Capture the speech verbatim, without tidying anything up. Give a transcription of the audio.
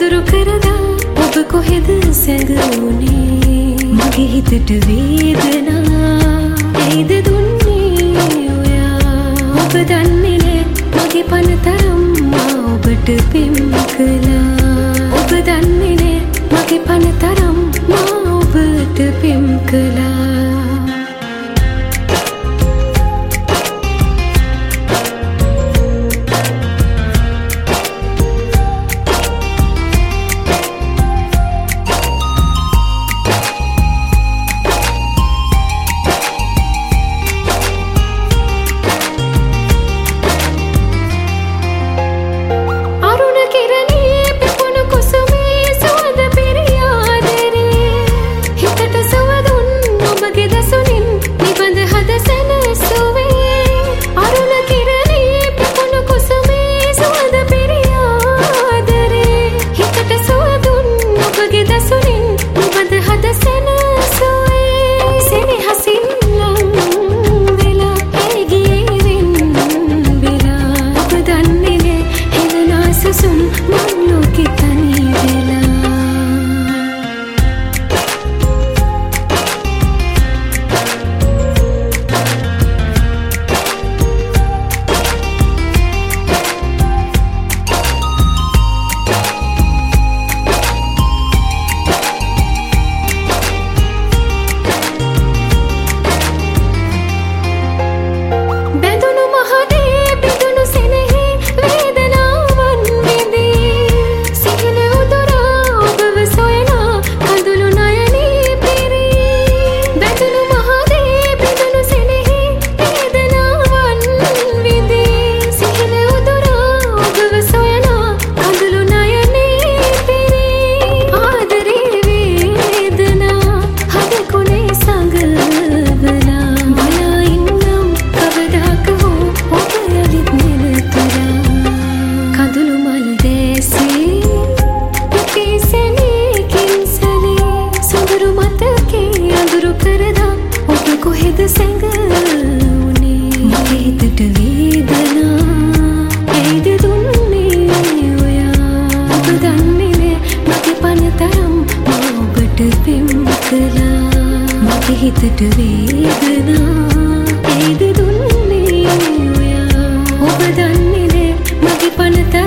අඳුරු කරදා ඔබ කොහෙද සැඟවුනේ මගේ හිතට වේදනා ඇයිද දුන්නේ ඔයා ඔබ දන්නේ නෑ මගේ පනතරම් මා ඔබට පෙම් කළා ඔබ දන්නේ නෑ මගේ පනතරම් මා ඔබට පෙම් කළා හිතට වේදනා ඇයිද දුන්නේ ඔයා ඔබ දන්නේ නෑ මගේ පනත